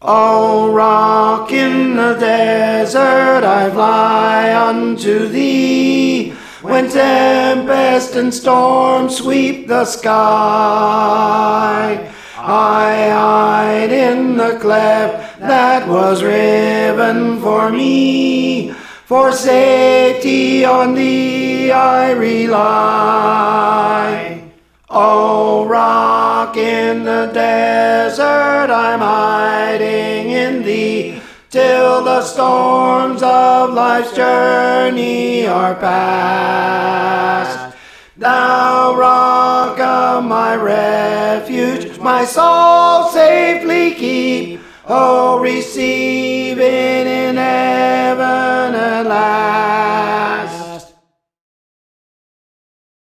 O rock in the desert, I fly unto thee. When tempest and storm sweep the sky, I hide in the cleft that was riven for me. For safety on thee I rely. O rock in the desert, I'm hiding in thee, till the storms of life's journey are past. Thou rock of my refuge, my soul safely keep. Oh, receive it in heaven at last.